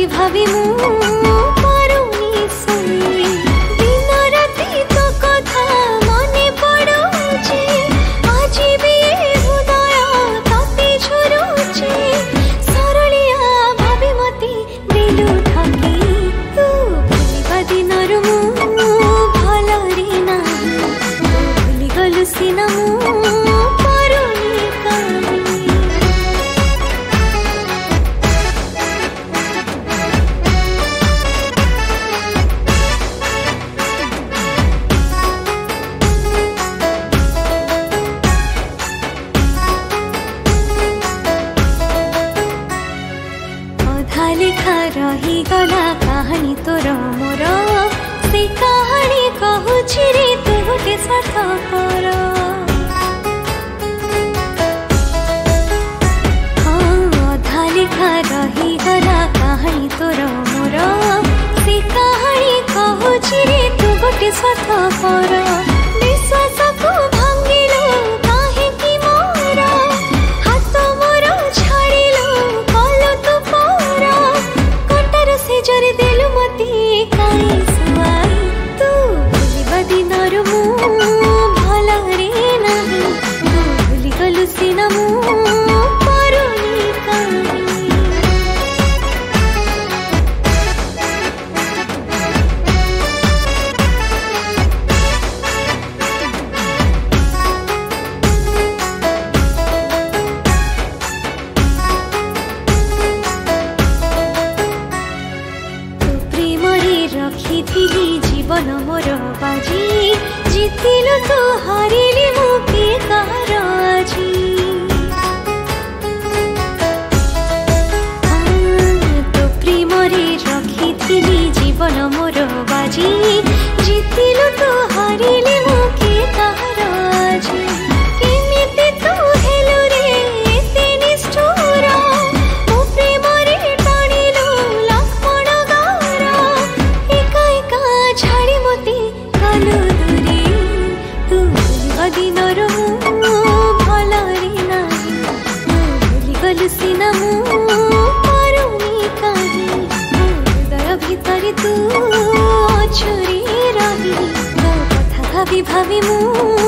भाभी भाभी मु पारुनी सोई दिन राति तो कथा मने पड़ुचे आज भी हृदय ताते झुरुचे सरलिया भाभी मते दिलु ठकी तू भूलिबा दिनरु मु भलरे नाही भूली गलु सिना मु पारुनी काहे लेखा रही गला कहानी तोर मोर से कहानी कहूछि रे तू गोटे स्वार्थपर अधा लेखा रही गला कहानी तोर मोर से कहानी कहूछि रे तू गोटे स्वार्थपर विश्वास को भांगिलो काहे कि मोर हाथ मोर छाड़िलो कलो तू जरे देलु मती काई सुआई तू भूलिबा दिनरु मु भलरे नाही भूली गलु सिना मु पारुनी काहे रखिथिली जीवन मोर बाजी जितिलु तू हारिली मु के कार आजी तो प्रेम रे रखिथिली जीवन मोर बाजी जितिलु तू हारिली मु के कार आजी केमिति तू हेलु रे एते निष्ठुर मो प्रेम रे टाणिलु लक्ष्मण गार छाड़ी मते कालु दूरे तू भूलिबा दिनरु मु भलरे नाही भूली गलु सिना मु पारुनी काहे हृदय भितरे तू अछु रे रही तो कथा भाभी भाभी मु